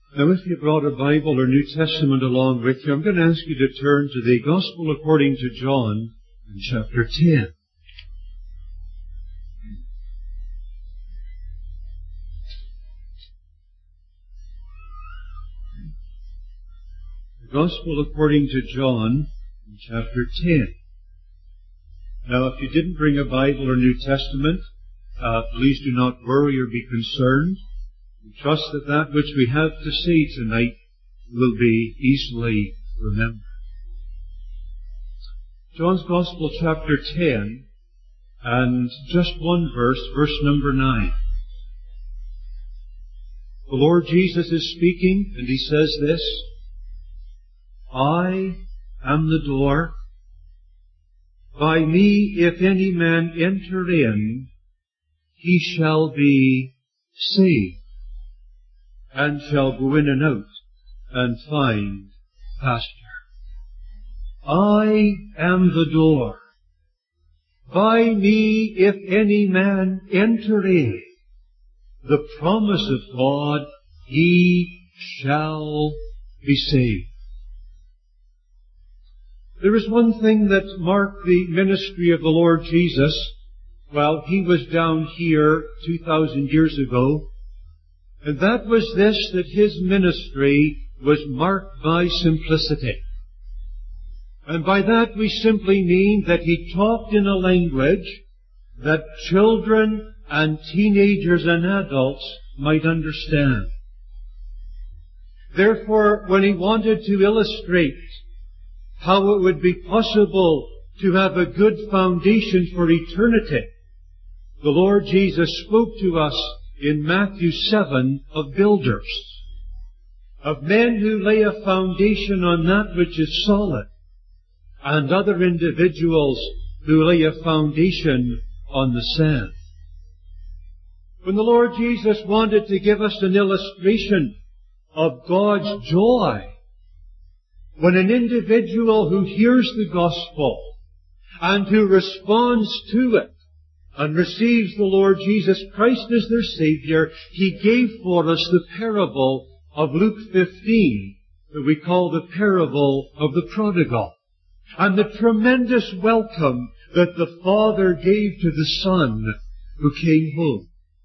Now, if you brought a Bible or New Testament along with you, I'm going to ask you to turn to the Gospel according to John in chapter 10. The Gospel according to John in chapter 10. Now, if you didn't bring a Bible or New Testament, please do not worry or be concerned. We trust that that which we have to say tonight will be easily remembered. John's Gospel, chapter 10, and just one verse, verse number 9. The Lord Jesus is speaking, and He says this, I am the door. By me, if any man enter in, he shall be saved, and shall go in and out, and find pasture. I am the door. By me, if any man enter in, the promise of God, he shall be saved. There is one thing that marked the ministry of the Lord Jesus while He was down here 2,000 years ago, and that was this, that His ministry was marked by simplicity. And by that we simply mean that He talked in a language that children and teenagers and adults might understand. Therefore, when He wanted to illustrate how it would be possible to have a good foundation for eternity, the Lord Jesus spoke to us in Matthew 7 of builders, of men who lay a foundation on that which is solid, and other individuals who lay a foundation on the sand. When the Lord Jesus wanted to give us an illustration of God's joy, when an individual who hears the gospel and who responds to it and receives the Lord Jesus Christ as their Savior, He gave for us the parable of Luke 15 that we call the parable of the prodigal, and the tremendous welcome that the Father gave to the Son who came home.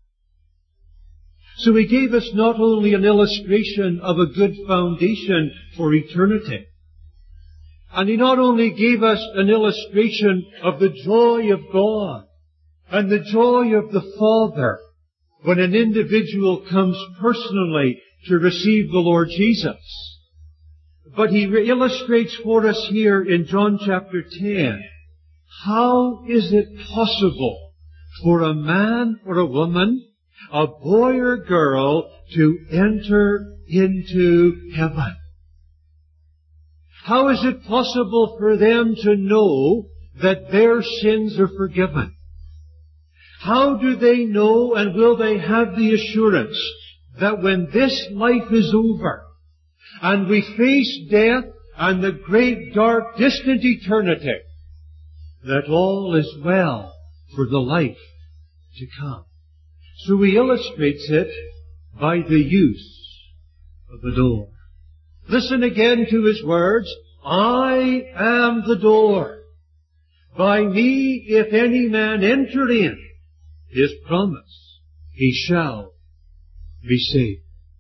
So He gave us not only an illustration of a good foundation for eternity, and He not only gave us an illustration of the joy of God and the joy of the Father when an individual comes personally to receive the Lord Jesus, but He illustrates for us here in John chapter 10, how is it possible for a man or a woman, a boy or girl, to enter into heaven? How is it possible for them to know that their sins are forgiven? How do they know and will they have the assurance that when this life is over and we face death and the great, dark, distant eternity, that all is well for the life to come? So He illustrates it by the use of the door. Listen again to His words, I am the door. By me, if any man enter in, His promise, he shall be saved.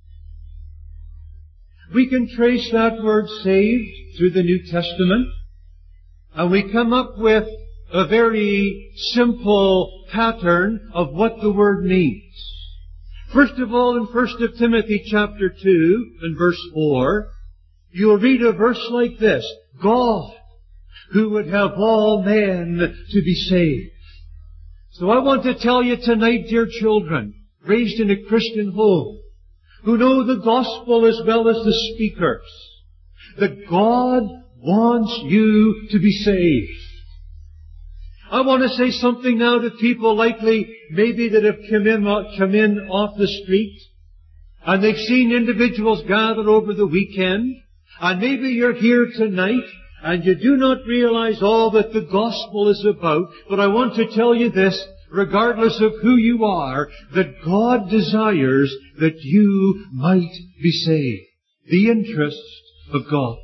We can trace that word saved through the New Testament, and we come up with a very simple pattern of what the word means. First of all, in 1 Timothy chapter 2 and verse 4, you'll read a verse like this, God, who would have all men to be saved. So I want to tell you tonight, dear children, raised in a Christian home, who know the gospel as well as the speakers, that God wants you to be saved. I want to say something now to people likely maybe that have come in off the street, and they've seen individuals gather over the weekend, and maybe you're here tonight and you do not realize all that the gospel is about, but I want to tell you this, regardless of who you are, that God desires that you might be saved. The interest of God.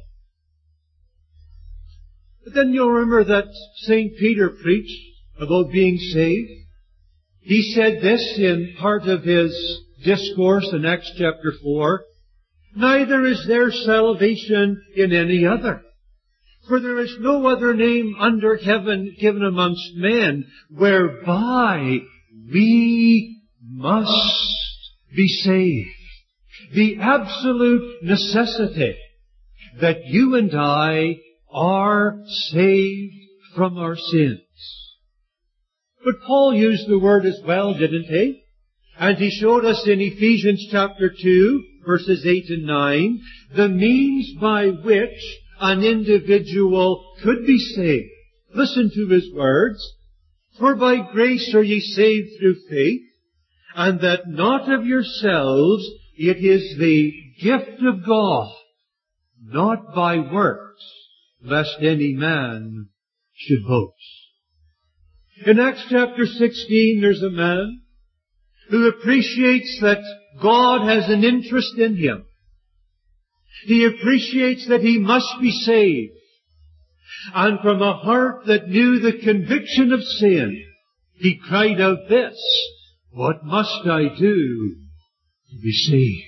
But then you'll remember that St. Peter preached about being saved. He said this in part of his discourse in Acts chapter 4, "Neither is there salvation in any other. For there is no other name under heaven given amongst men whereby we must be saved." The absolute necessity that you and I are saved from our sins. But Paul used the word as well, didn't he? And he showed us in Ephesians chapter 2, verses 8 and 9, the means by which an individual could be saved. Listen to his words. "For by grace are ye saved through faith, and that not of yourselves, it is the gift of God, not by works, lest any man should boast." In Acts chapter 16, there's a man who appreciates that God has an interest in him. He appreciates that he must be saved. And from a heart that knew the conviction of sin, he cried out this, "What must I do to be saved?"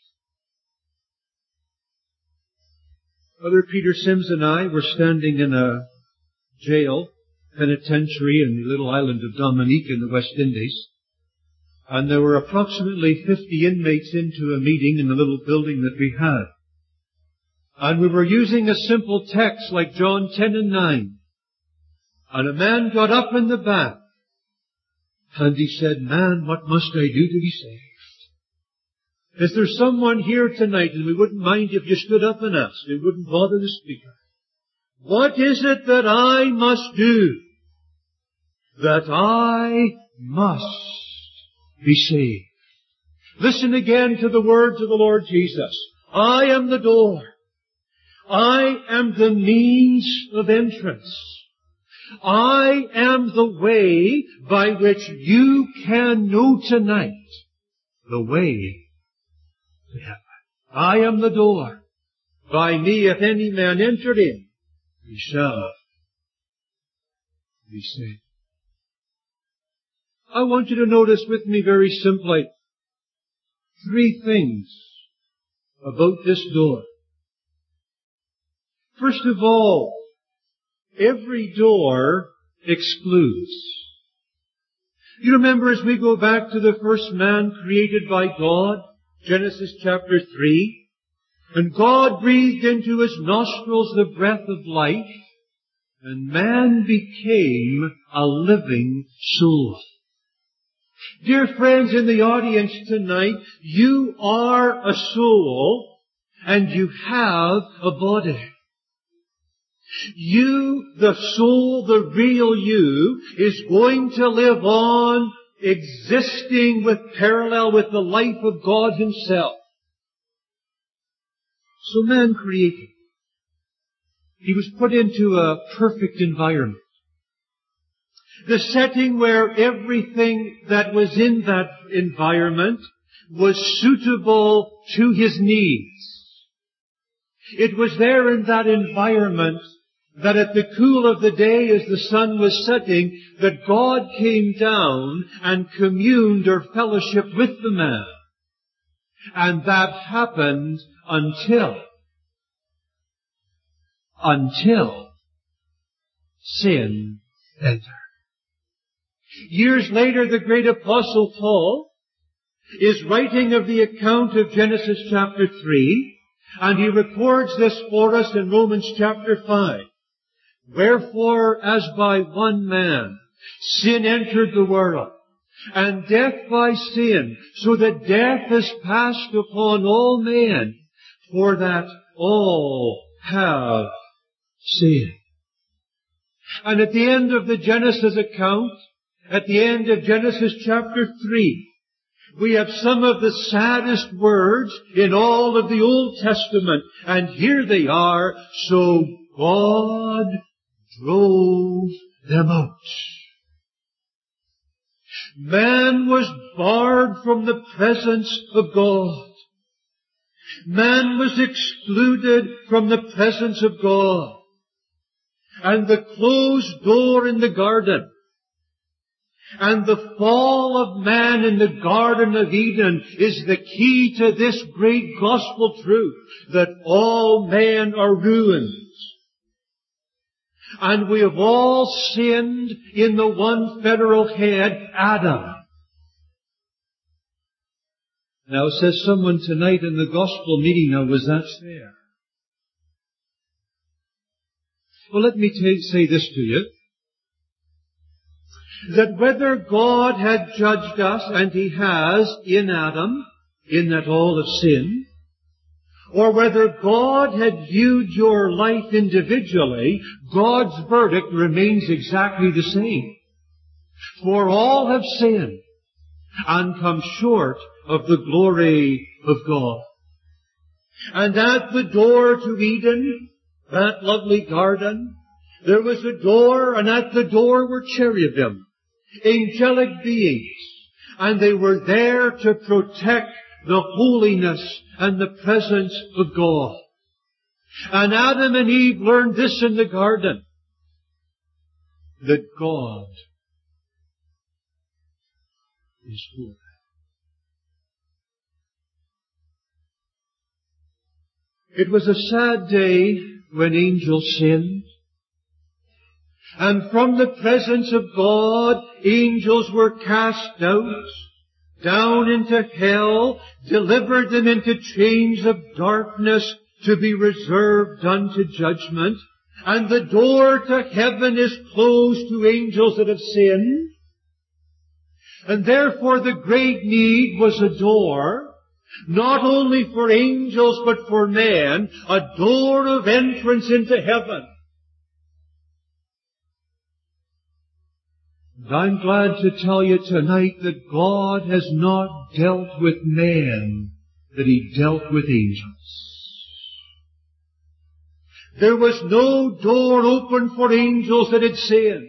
Brother Peter Sims and I were standing in a jail, penitentiary in the little island of Dominique in the West Indies. And there were approximately 50 inmates into a meeting in the little building that we had. And we were using a simple text like John 10 and 9. And a man got up in the back and he said, "Man, what must I do to be saved?" Is there someone here tonight, and we wouldn't mind if you stood up and asked, it wouldn't bother the speaker, what is it that I must do that I must be saved? Listen again to the words of the Lord Jesus. I am the door. I am the means of entrance. I am the way by which you can know tonight the way to heaven. I am the door. By me, if any man enter in, he shall be saved. I want you to notice with me very simply 3 things about this door. First of all, every door excludes. You remember as we go back to the first man created by God, Genesis chapter 3, and God breathed into his nostrils the breath of life, and man became a living soul. Dear friends in the audience tonight, you are a soul, and you have a body. You, the soul, the real you, is going to live on existing parallel with the life of God himself. So man created. He was put into a perfect environment. The setting where everything that was in that environment was suitable to his needs. It was there in that environment that at the cool of the day as the sun was setting, that God came down and communed or fellowshiped with the man. And that happened until sin entered. Years later, the great apostle Paul is writing of the account of Genesis chapter 3, and he records this for us in Romans chapter 5. Wherefore, as by one man sin entered the world, and death by sin, so that death is passed upon all men, for that all have sinned. And at the end of the Genesis account, at the end of Genesis chapter 3, we have some of the saddest words in all of the Old Testament. And here they are. So God drove them out. Man was barred from the presence of God. Man was excluded from the presence of God. And the closed door in the garden and the fall of man in the Garden of Eden is the key to this great gospel truth, that all men are ruined. And we have all sinned in the one federal head, Adam. Now, says someone tonight in the gospel meeting, now was that fair? Well, let me say this to you. That whether God had judged us, and He has in Adam, in that all have sinned, or whether God had viewed your life individually, God's verdict remains exactly the same. For all have sinned and come short of the glory of God. And at the door to Eden, that lovely garden, there was a door, and at the door were cherubim, angelic beings, and they were there to protect the holiness and the presence of God. And Adam and Eve learned this in the garden, that God is holy. It was a sad day when angels sinned. And from the presence of God, angels were cast out, down into hell, delivered them into chains of darkness to be reserved unto judgment. And the door to heaven is closed to angels that have sinned. And therefore the great need was a door, not only for angels but for man, a door of entrance into heaven. And I'm glad to tell you tonight that God has not dealt with man, that He dealt with angels. There was no door open for angels that had sinned.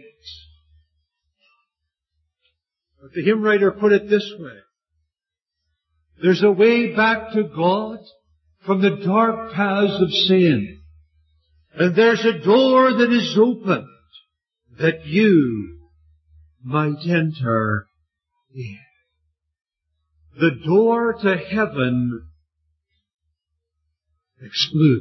But the hymn writer put it this way. There's a way back to God from the dark paths of sin. And there's a door that is opened that you might enter in. The door to heaven excludes.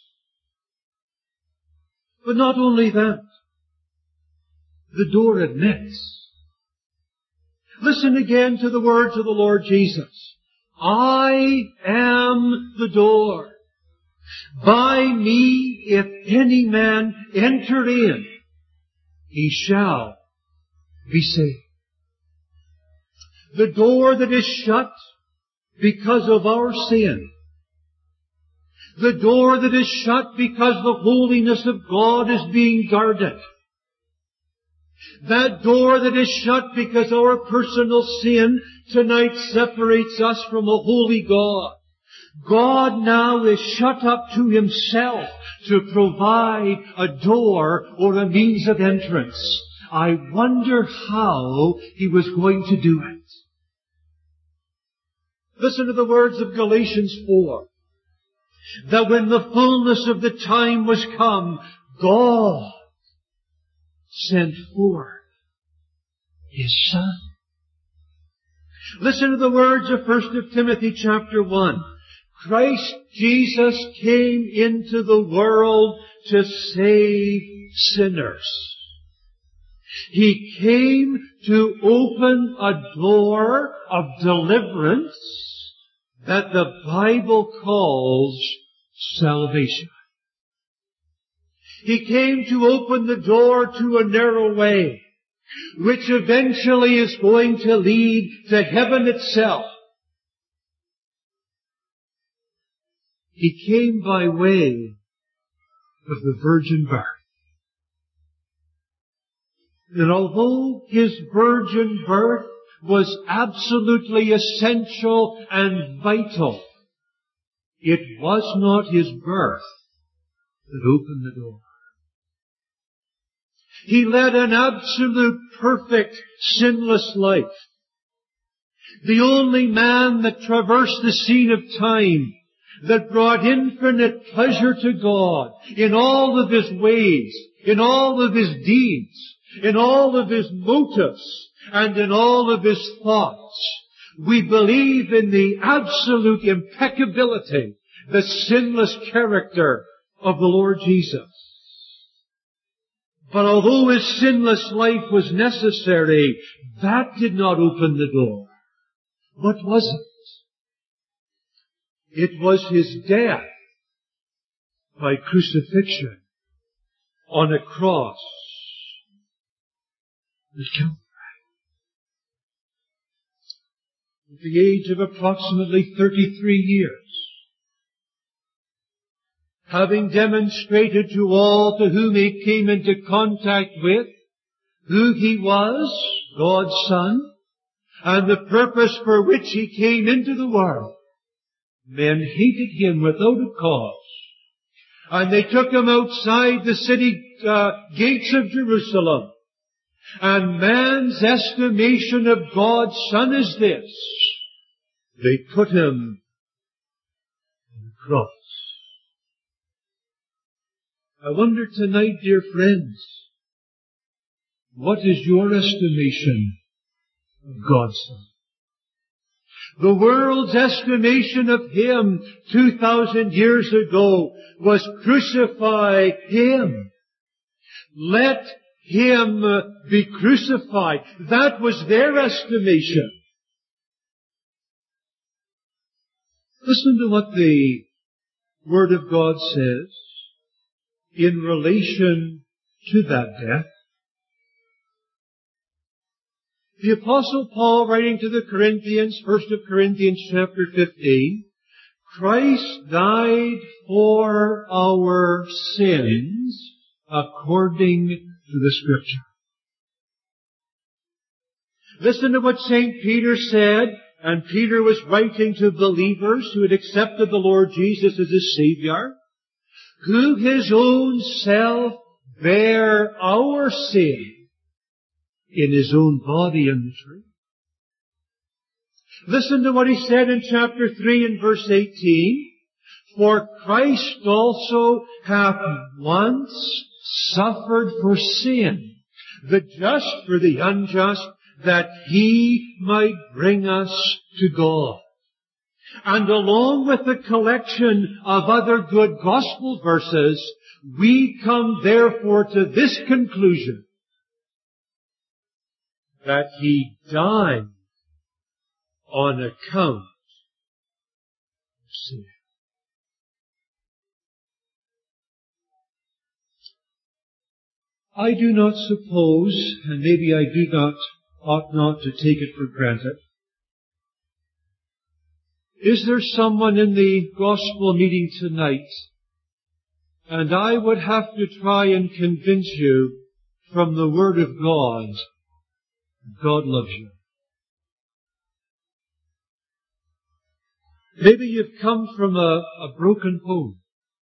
But not only that, the door admits. Listen again to the words of the Lord Jesus. I am the door. By me, if any man enter in, he shall be saved. The door that is shut because of our sin. The door that is shut because the holiness of God is being guarded. That door that is shut because our personal sin tonight separates us from a holy God. God now is shut up to Himself to provide a door or a means of entrance. I wonder how He was going to do it. Listen to the words of Galatians 4. That when the fullness of the time was come, God sent forth His Son. Listen to the words of 1 Timothy chapter 1. Christ Jesus came into the world to save sinners. He came to open a door of deliverance that the Bible calls salvation. He came to open the door to a narrow way, which eventually is going to lead to heaven itself. He came by way of the virgin birth. And although His virgin birth was absolutely essential and vital, it was not His birth that opened the door. He led an absolute, perfect, sinless life. the only man that traversed the scene of time, that brought infinite pleasure to God in all of His ways, in all of His deeds, in all of His motives, and in all of His thoughts. We believe in the absolute impeccability, the sinless character of the Lord Jesus. But although His sinless life was necessary, that did not open the door. What was it? It was His death by crucifixion on a cross at Calvary. At the age of approximately 33 years, having demonstrated to all to whom He came into contact with who He was, God's Son, and the purpose for which He came into the world, men hated Him without a cause. And they took Him outside the city gates of Jerusalem. And man's estimation of God's Son is this: they put Him on the cross. I wonder tonight, dear friends, what is your estimation of God's Son? The world's estimation of Him 2,000 years ago was crucify Him. Let Him be crucified. That was their estimation. Listen to what the Word of God says in relation to that death. The Apostle Paul, writing to the Corinthians, 1 Corinthians chapter 15, Christ died for our sins according to the Scripture. Listen to what St. Peter said, and Peter was writing to believers who had accepted the Lord Jesus as His Savior, who His own self bare our sin in His own body on the tree. Listen to what he said in chapter 3 and verse 18. For Christ also hath once suffered for sin, the just for the unjust, that He might bring us to God. And along with the collection of other good gospel verses, we come therefore to this conclusion: that He died on account of sin. I do not suppose, and maybe I ought not to take it for granted, is there someone in the gospel meeting tonight, and I would have to try and convince you from the Word of God, God loves you. Maybe you've come from a broken home.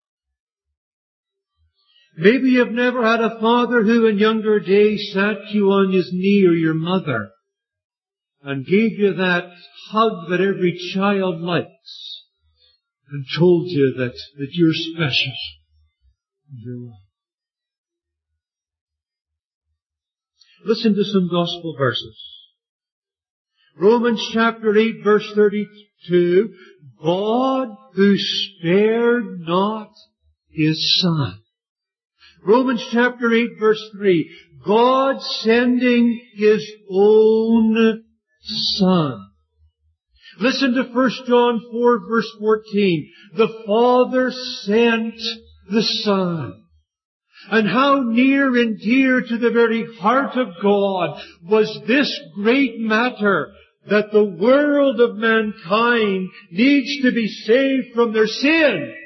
Maybe you've never had a father who in younger days sat you on his knee, or your mother, and gave you that hug that every child likes, and told you that you're special and you're loved. Listen to some gospel verses. Romans chapter 8 verse 32, God who spared not His Son. Romans chapter 8 verse 3, God sending His own Son. Listen to 1 John 4 verse 14, the Father sent the Son. And how near and dear to the very heart of God was this great matter, that the world of mankind needs to be saved from their sin.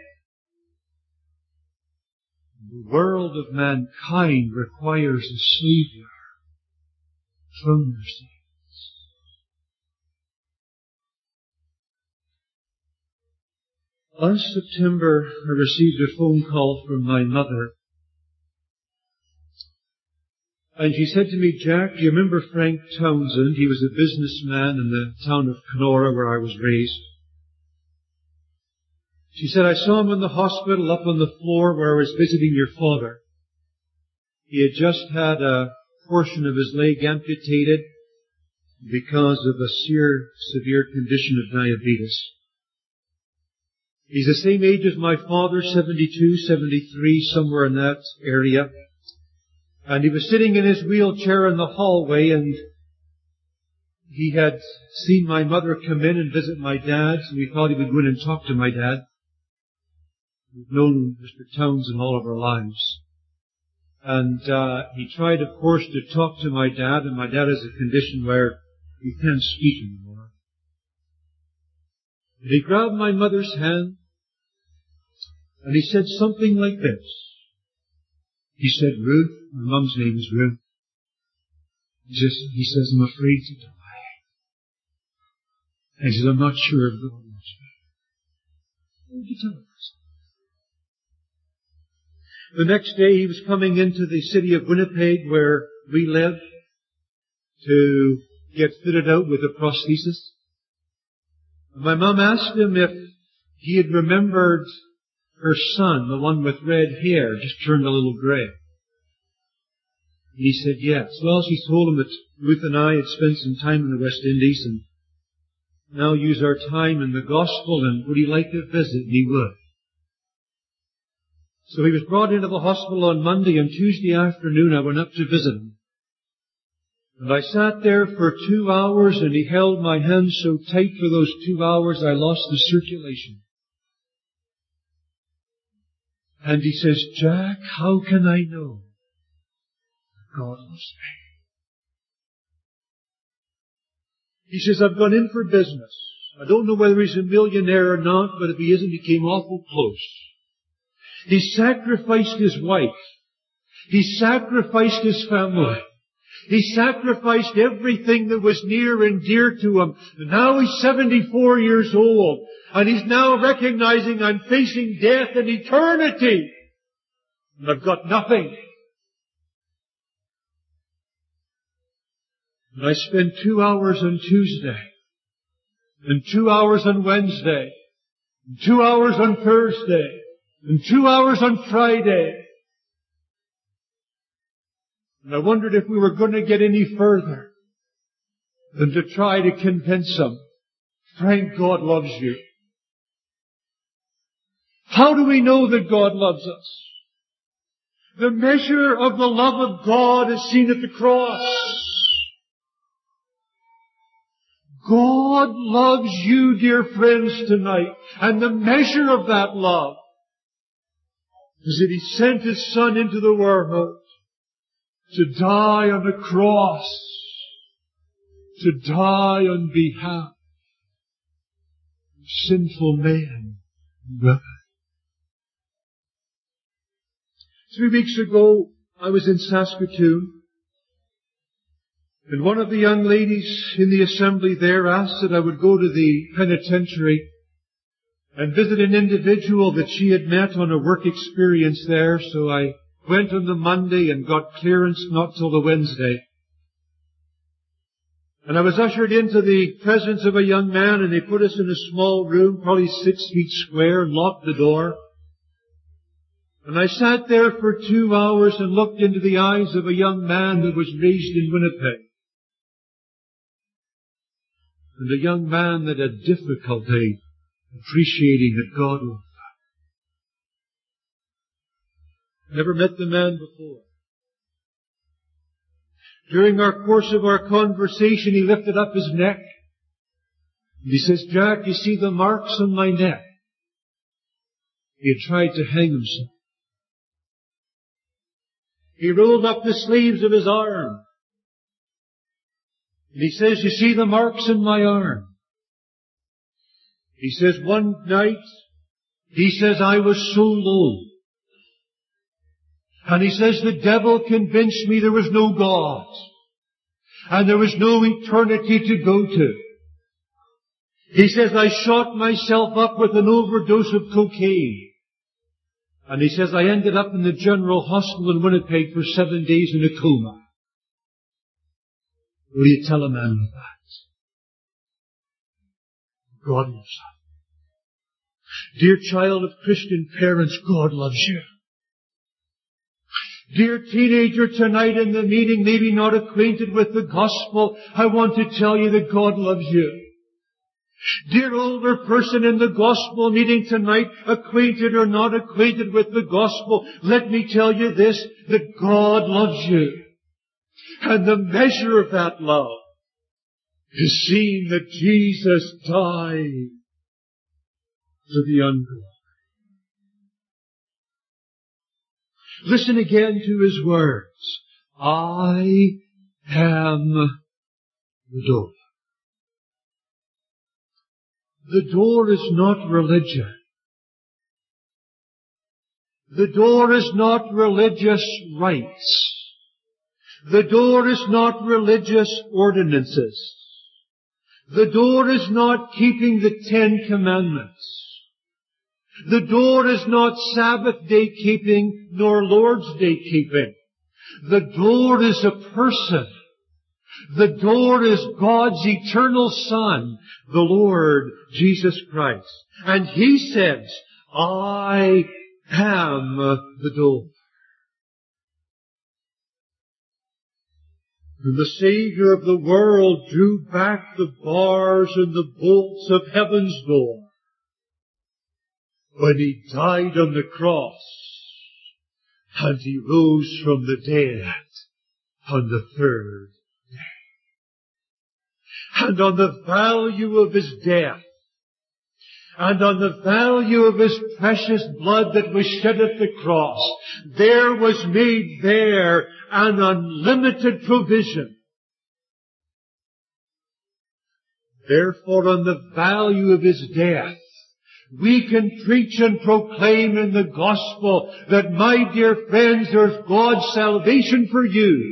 The world of mankind requires a Savior from their sins. Last September, I received a phone call from my mother. And she said to me, Jack, do you remember Frank Townsend? He was a businessman in the town of Kenora where I was raised. She said, I saw him in the hospital up on the floor where I was visiting your father. He had just had a portion of his leg amputated because of a severe condition of diabetes. He's the same age as my father, 72, 73, somewhere in that area. And he was sitting in his wheelchair in the hallway, and he had seen my mother come in and visit my dad, so we thought he would go in and talk to my dad. We've known Mr. Townsend all of our lives. And he tried, of course, to talk to my dad, and my dad has a condition where he can't speak anymore. And he grabbed my mother's hand, and he said something like this. He said, Ruth, my mum's name is Ruth. He says, I'm afraid to die. And he says, I'm not sure if God loves me. What did you tell us? The next day he was coming into the city of Winnipeg where we live to get fitted out with a prosthesis. And my mum asked him if he had remembered her son, the one with red hair, just turned a little grey. And he said yes. Well, she told him that Ruth and I had spent some time in the West Indies and now use our time in the gospel, and would he like a visit? And he would. So he was brought into the hospital on Monday, and Tuesday afternoon I went up to visit him. And I sat there for 2 hours, and he held my hand so tight for those 2 hours I lost the circulation. And he says, Jack, how can I know that God loves me? He says, I've gone in for business. I don't know whether he's a millionaire or not, but if he isn't, he came awful close. He sacrificed his wife. He sacrificed his family. He sacrificed everything that was near and dear to him. And now he's 74 years old. And he's now recognizing I'm facing death and eternity. And I've got nothing. And I spent 2 hours on Tuesday. And 2 hours on Wednesday. And 2 hours on Thursday. And 2 hours on Friday. And I wondered if we were going to get any further than to try to convince him, Frank, God loves you. How do we know that God loves us? The measure of the love of God is seen at the cross. God loves you, dear friends, tonight. And the measure of that love is that He sent His Son into the world to die on the cross, to die on behalf of sinful men and women. 3 weeks ago, I was in Saskatoon, and one of the young ladies in the assembly there asked that I would go to the penitentiary and visit an individual that she had met on a work experience there, so I went on the Monday and got clearance not till the Wednesday. And I was ushered into the presence of a young man, and they put us in a small room, probably 6 feet square, and locked the door. And I sat there for 2 hours and looked into the eyes of a young man that was raised in Winnipeg. And a young man that had difficulty appreciating that God loved him. Never met the man before. During our course of our conversation, he lifted up his neck. And he says, Jack, you see the marks on my neck? He had tried to hang himself. He rolled up the sleeves of his arm. And he says, you see the marks in my arm? He says, one night, he says, I was so low. And he says, the devil convinced me there was no God. And there was no eternity to go to. He says, I shot myself up with an overdose of cocaine. And he says, I ended up in the General Hospital in Winnipeg for 7 days in a coma. What do you tell a man like that? God loves him. Dear child of Christian parents, God loves you. Dear teenager tonight in the meeting, maybe not acquainted with the gospel, I want to tell you that God loves you. Dear older person in the gospel meeting tonight, acquainted or not acquainted with the gospel, let me tell you this, that God loves you. And the measure of that love is seeing that Jesus died for the ungodly. Listen again to His words. I am the door. The door is not religion. The door is not religious rites. The door is not religious ordinances. The door is not keeping the 10 Commandments. The door is not Sabbath day keeping nor Lord's day keeping. The door is a person. The door is God's eternal Son, the Lord Jesus Christ. And He says, I am the door. And the Savior of the world drew back the bars and the bolts of heaven's door when He died on the cross and He rose from the dead on the third day. And on the value of His death and on the value of His precious blood that was shed at the cross, there was made there an unlimited provision. Therefore, on the value of His death, we can preach and proclaim in the gospel that, my dear friends, there's God's salvation for you.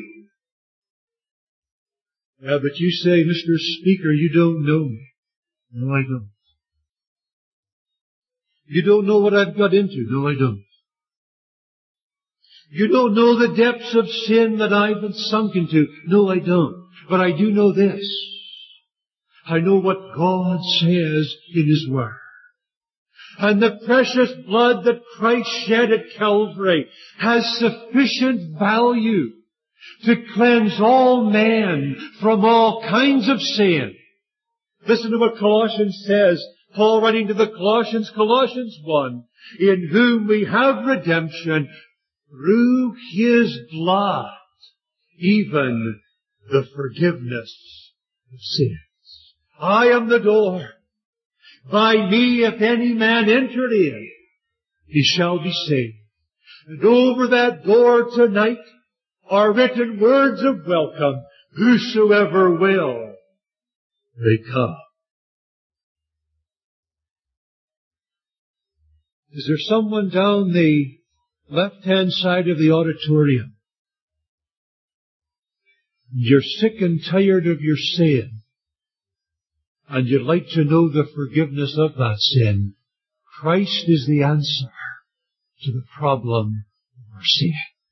Yeah, but you say, Mr. Speaker, you don't know me. No, I don't. You don't know what I've got into. No, I don't. You don't know the depths of sin that I've been sunk into. No, I don't. But I do know this. I know what God says in His Word. And the precious blood that Christ shed at Calvary has sufficient value to cleanse all men from all kinds of sin. Listen to what Colossians says. Paul writing to the Colossians, Colossians 1, in whom we have redemption through His blood, even the forgiveness of sins. I am the door. By me, if any man enter in, he shall be saved. And over that door tonight are written words of welcome. Whosoever will, may come. Is there someone down the left-hand side of the auditorium? You're sick and tired of your sin, and you'd like to know the forgiveness of that sin. Christ is the answer to the problem of our sin.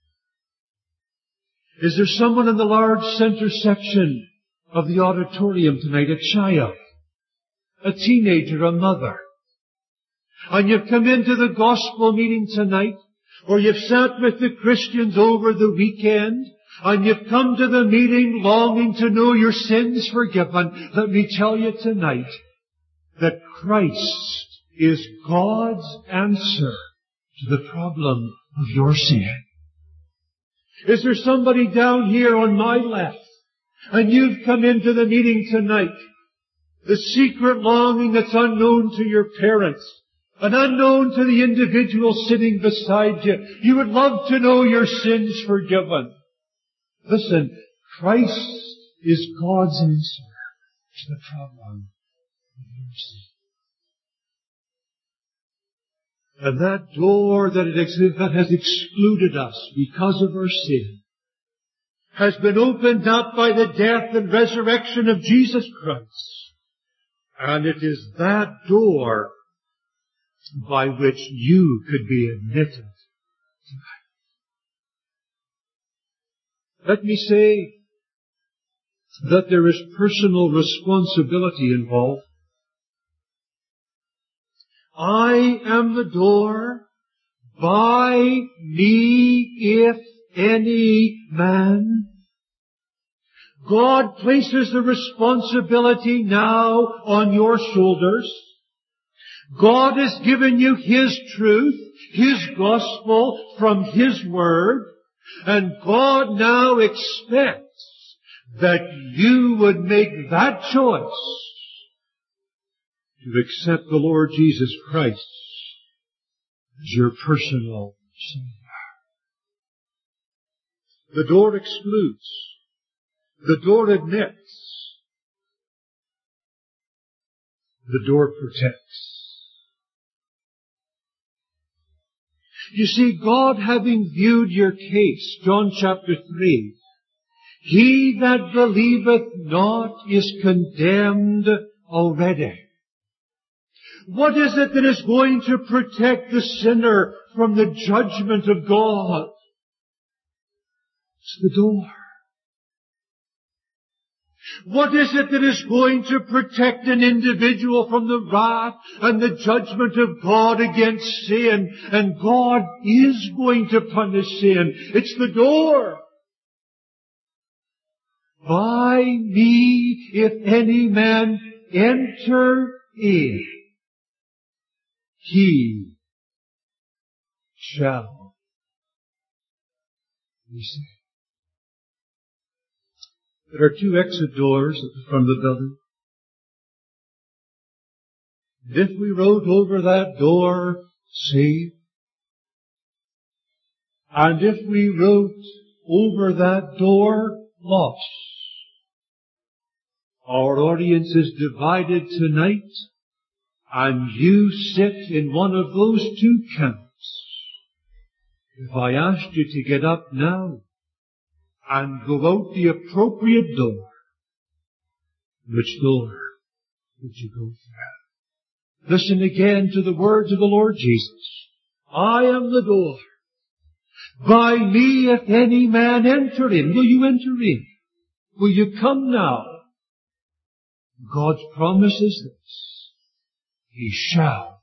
Is there someone in the large center section of the auditorium tonight, a child, a teenager, a mother, and you've come into the gospel meeting tonight, or you've sat with the Christians over the weekend, and you've come to the meeting longing to know your sins forgiven? Let me tell you tonight that Christ is God's answer to the problem of your sin. Is there somebody down here on my left, and you've come into the meeting tonight, the secret longing that's unknown to your parents, and unknown to the individual sitting beside you? You would love to know your sins forgiven. Listen, Christ is God's answer to the problem of your sin. And that door that has excluded us because of our sin has been opened up by the death and resurrection of Jesus Christ. And it is that door by which you could be admitted tonight. Let me say, that there is personal responsibility involved. I am the door. By me, if any man. God places the responsibility now on your shoulders. God has given you His truth, His gospel from His word, and God now expects that you would make that choice to accept the Lord Jesus Christ as your personal Savior. The door excludes. The door admits. The door protects. You see, God having viewed your case, John chapter 3, he that believeth not is condemned already. What is it that is going to protect the sinner from the judgment of God? It's the door. What is it that is going to protect an individual from the wrath and the judgment of God against sin? And God is going to punish sin. It's the door. By me, if any man enter in, he shall be saved. There are two exit doors at the front of the building. If we wrote over that door, saved, and if we wrote over that door, lost, our audience is divided tonight, and you sit in one of those two camps. If I asked you to get up now and go out the appropriate door, which door would you go through? Listen again to the words of the Lord Jesus. I am the door. By me if any man enter in. Will you enter in? Will you come now? God's promise is this. He shall